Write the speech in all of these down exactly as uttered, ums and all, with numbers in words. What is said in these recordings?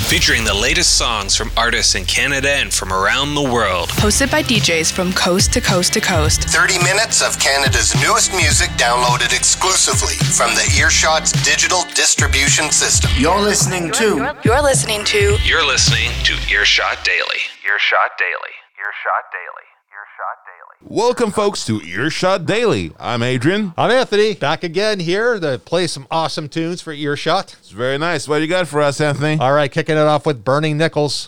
featuring the latest songs from artists in Canada and from around the world. Hosted by D Js from coast to coast to coast. thirty minutes of Canada's newest music downloaded exclusively from the Earshot's digital distribution system. You're listening to... You're listening to... You're listening to Earshot Daily. Earshot Daily. Earshot Daily. Earshot Daily. Welcome, folks, to Earshot Daily. I'm Adrian. I'm Anthony. Back again here to play some awesome tunes for Earshot. It's very nice. What do you got for us, Anthony? All right, kicking it off with Burning Nickels.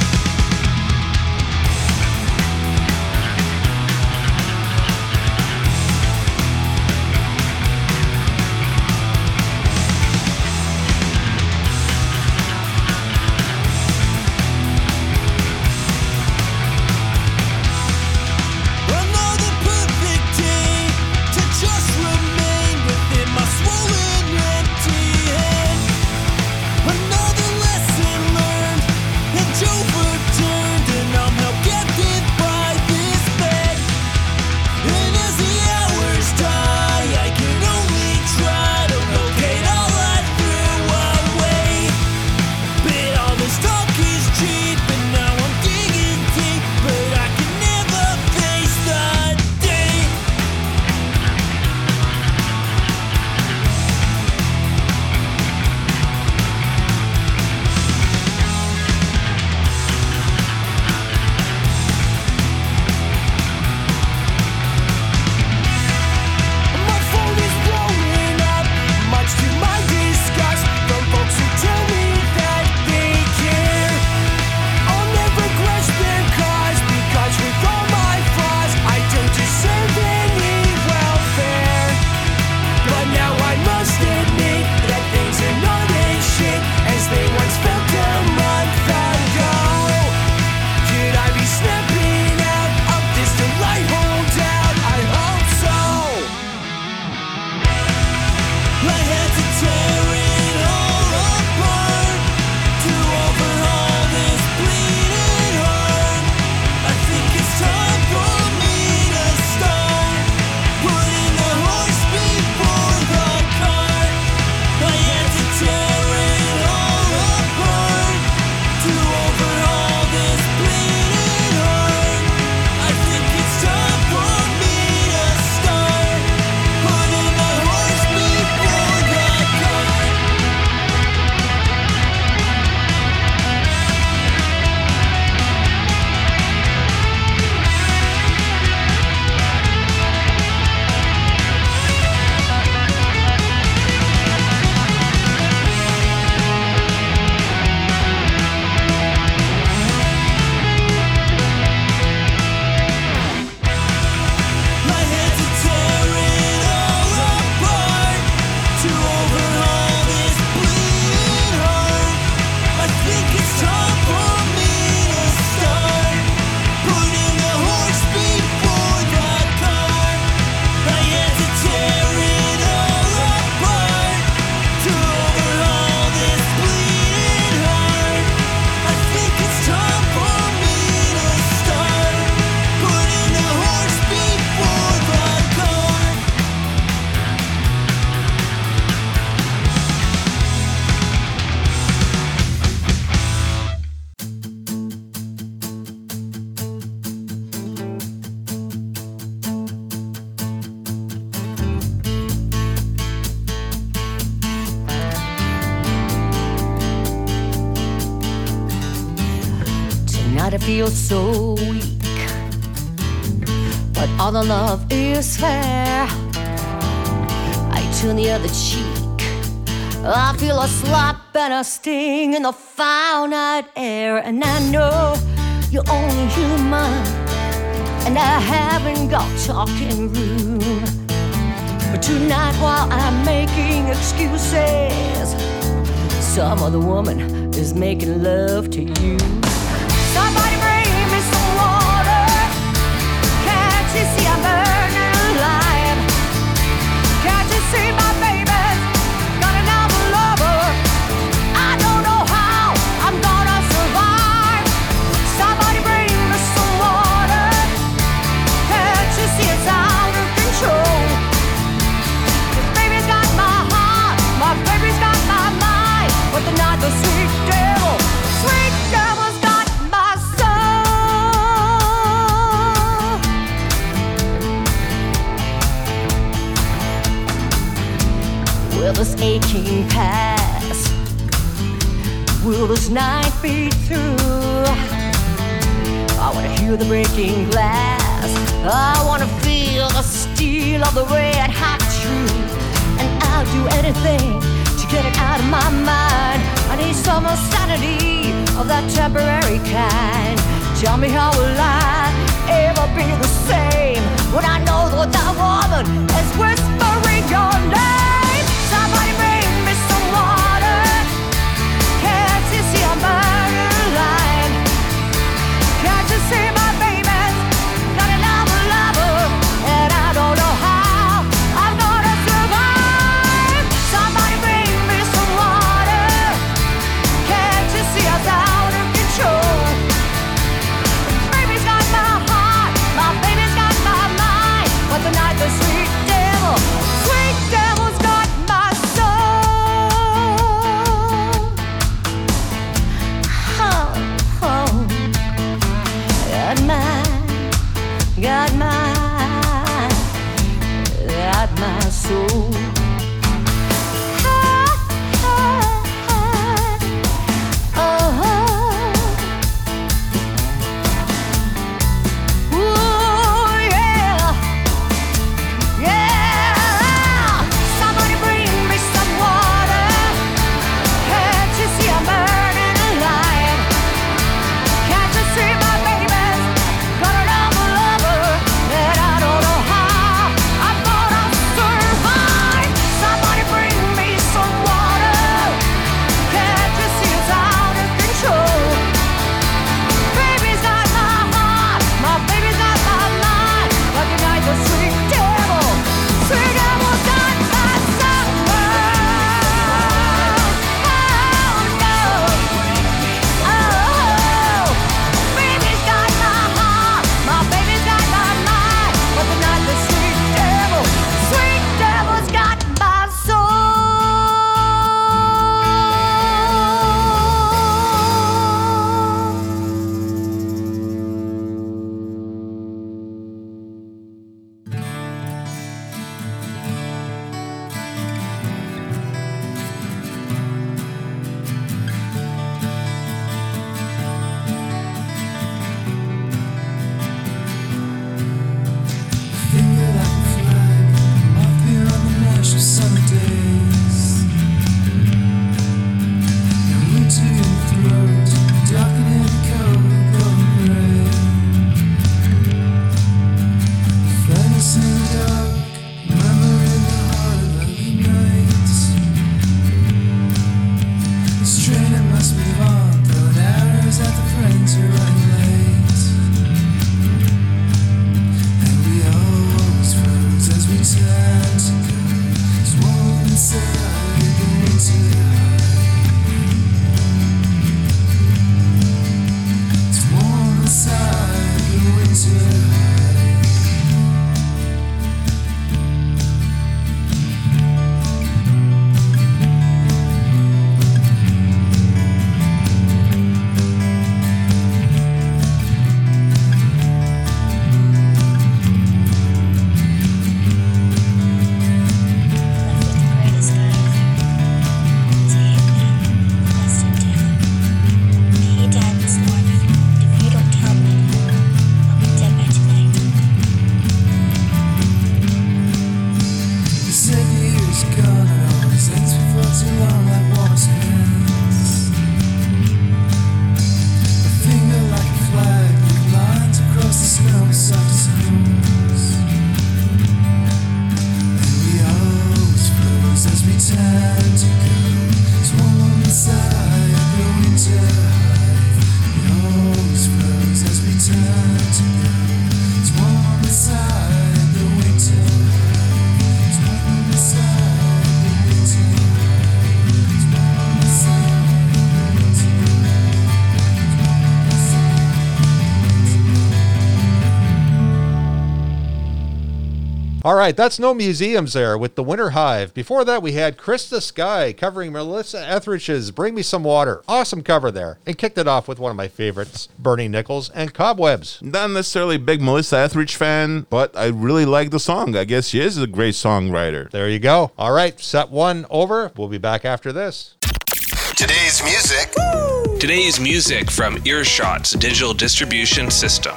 I feel so weak, but all the love is fair. I turn the other cheek. I feel a slap and a sting in the foul night air. And I know you're only human, and I haven't got talking room. But tonight while I'm making excuses, some other woman is making love to you. Somebody bring me some water. Can't you see I'm burning alive? Can't you see my baby's got another lover? I don't know how I'm gonna survive. Somebody bring me some water. Can't you see it's out of control? This baby's got my heart, my baby's got my mind, but the night the sweet devil Will this night be through? I wanna hear the breaking glass. I wanna feel the steel of the red hot truth. And I'll do anything to get it out of my mind. I need some sanity of that temporary kind. Tell me, how will I ever be the same when I know that that woman is whispering your name? Somebody bring me some water. Can't you see a murder line? Can't you see my baby's got another lover? And I don't know how I'm gonna survive. Somebody bring me some water. Can't you see us out of control? Baby's got my heart, my baby's got my mind. But tonight the sweet devil, sweet devil's got my soul. Oh, oh. Got my, got my, got my soul. Ah, ah, ah. Oh, ooh, yeah, yeah. Somebody bring me some water. Can't you see I'm burning alive? Can't you see my baby's got another lover? And I don't know how I'm gonna survive. Somebody bring me some water. Can't you see it's out of control? Baby's got my heart, my baby's got my mind. But tonight the sweet devil, sweet devil's got my soul. Oh no, oh, baby's got my heart, my baby's got my mind. But tonight the sweet devil, sweet devil's got my All right, that's No Museums there with The Winter Hive. Before that, we had Krista Sky covering Melissa Etheridge's Bring Me Some Water. Awesome cover there. And kicked it off with one of my favorites, Bernie Nichols and Cobwebs. Not necessarily a big Melissa Etheridge fan, but I really like the song. I guess she is a great songwriter. There you go. All right, set one over. We'll be back after this. Today's music. Today's music from Earshot's digital distribution system.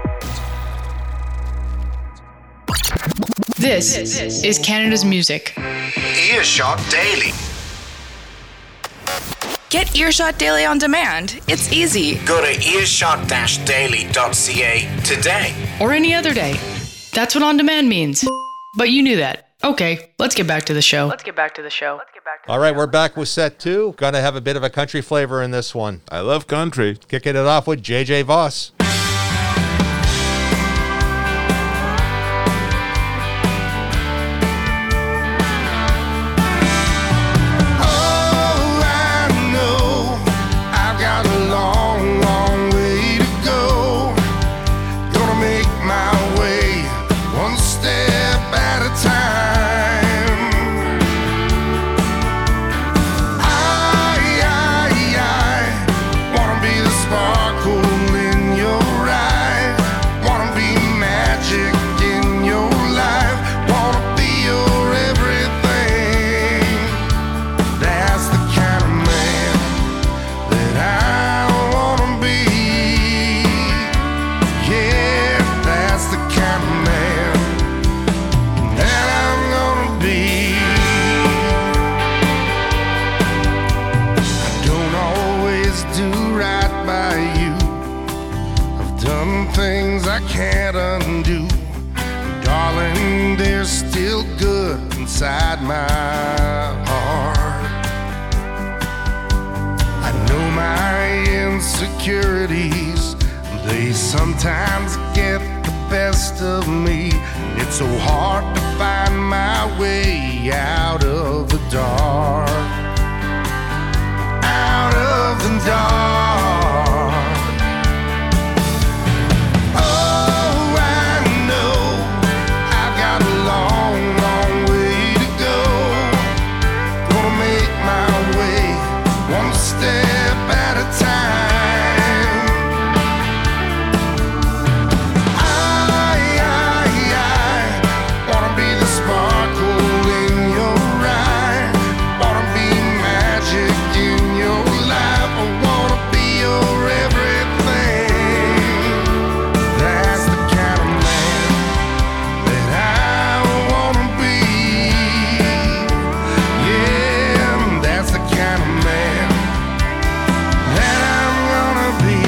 This is Canada's music. Earshot Daily. Get Earshot Daily on demand. It's easy. Go to earshot daily dot c a today. Or any other day. That's what on demand means. But you knew that. Okay, let's get back to the show. Let's get back to the show. Let's get back to All right, we're back with set two. Gonna have a bit of a country flavor in this one. I love country. Kicking it off with J J Voss. Inside my heart, I know my insecurities, they sometimes get the best of me. It's so hard to find my way out of the dark, out of the dark. Oh, I know I've got a long, long way to go. Gonna make my way one step at a time. I, I, I wanna be the sparkle in your eye. Wanna be magic in your life. I wanna be your everything. That's the kind of man that I wanna be. Yeah, that's the kind of man that I'm gonna be.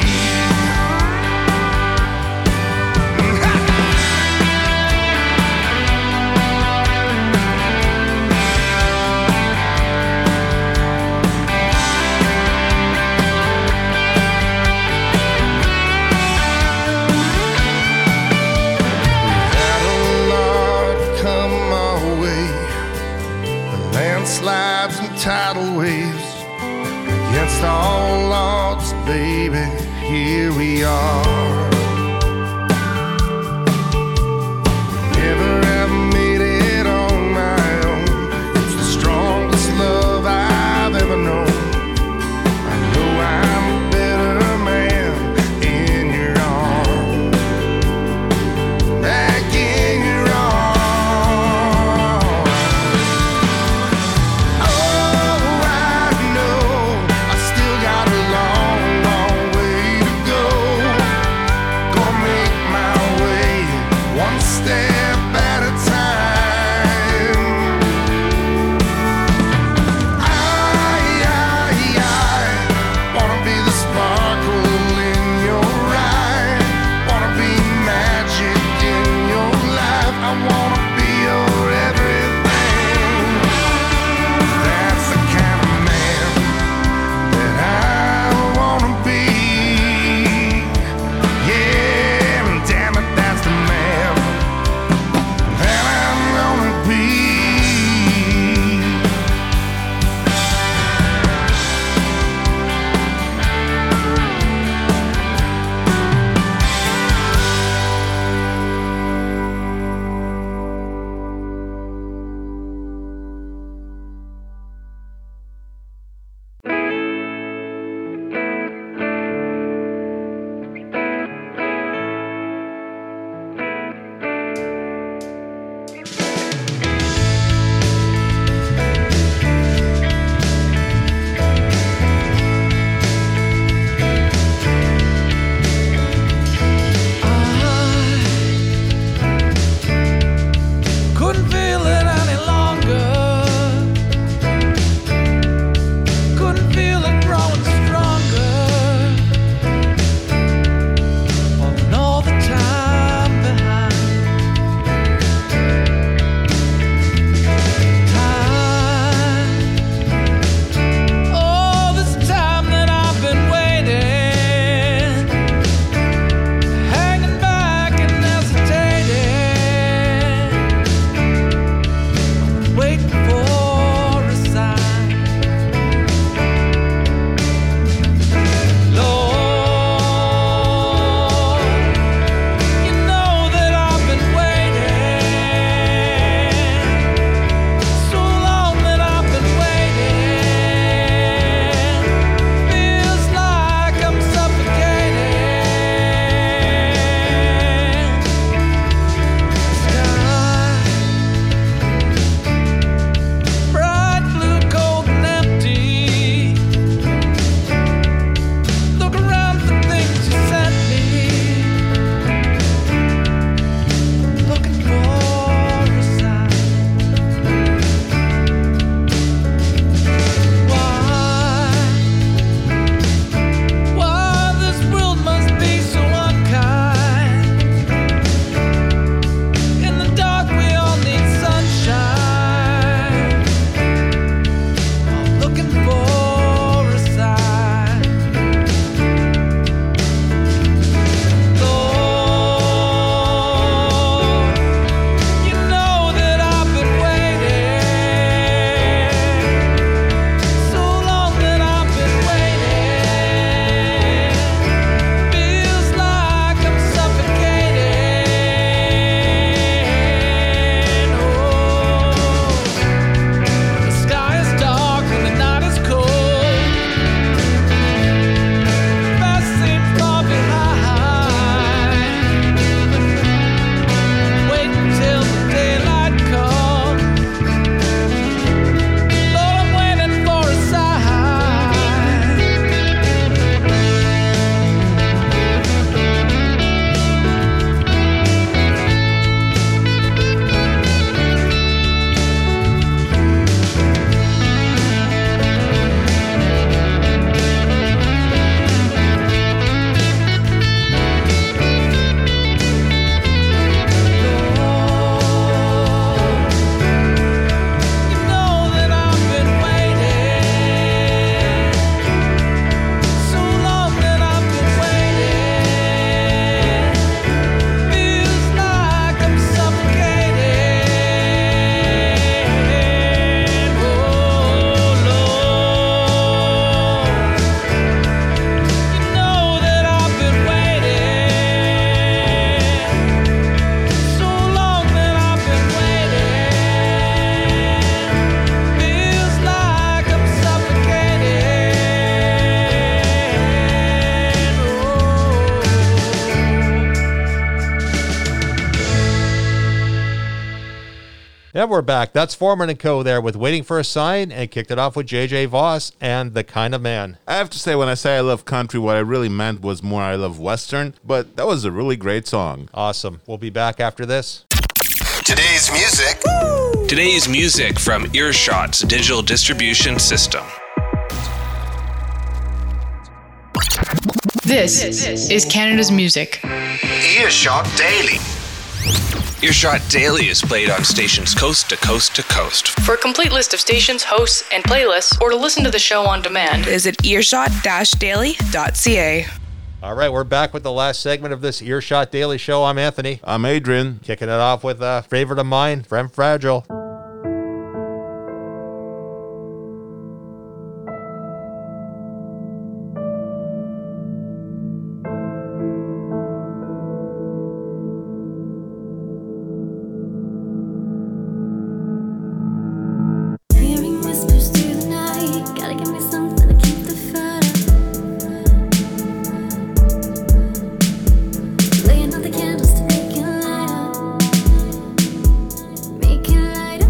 Had a lot come our way, landslides and tidal waves. Against all odds, baby, here we are. Never have made it on my own. It's the strongest love I've ever known. I know I'm a better man in your arms, back in your arms. Oh, I know I still got a long, long way to go. And we're back. That's Foreman and Co. there with Waiting for a Sign, and kicked it off with J J Voss and The Kind of Man. I have to say, when I say I love country, what I really meant was more I love Western, but that was a really great song. Awesome. We'll be back after this. Today's music. Today's music from Earshot's digital distribution system. This is Canada's music. Earshot Daily. Earshot Daily is played on stations coast to coast to coast. For a complete list of stations, hosts, and playlists, or to listen to the show on demand, Visit earshot daily dot c a. All right, we're back with the last segment of this Earshot Daily Show. I'm Anthony. I'm Adrian. Kicking it off with a favorite of mine, Femme Fragile. Laying out the candles to make it lighter, make it lighter.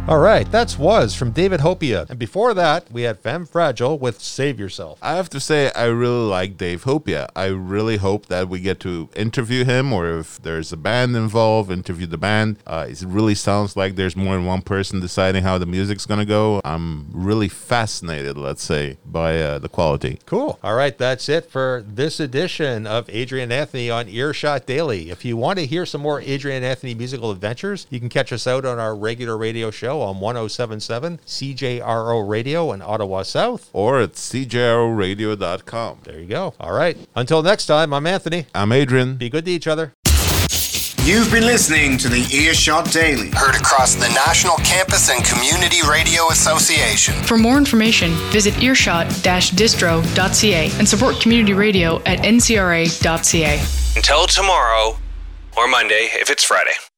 All right, that's Was from David Hopia. And before that, we had Femme Fragile with Save Yourself. I have to say, I really like Dave Hopia. I really hope that we get to interview him, or if there's a band involved, interview the band. Uh, it really sounds like there's more than one person deciding how the music's going to go. I'm really fascinated, let's say, by uh, the quality. Cool. All right, that's it for this edition of Adrian Anthony on Earshot Daily. If you want to hear some more Adrian Anthony musical adventures, you can catch us out on our regular radio show on one oh seven point seven C J R O Radio in Ottawa South. Or at C J R O radio dot com. There you go. All right. Until next time, I'm Anthony. I'm Adrian. Be good to each other. You've been listening to the Earshot Daily. Heard across the National Campus and Community Radio Association. For more information, visit earshot dash distro dot c a and support community radio at n c r a dot c a. Until tomorrow, or Monday if it's Friday.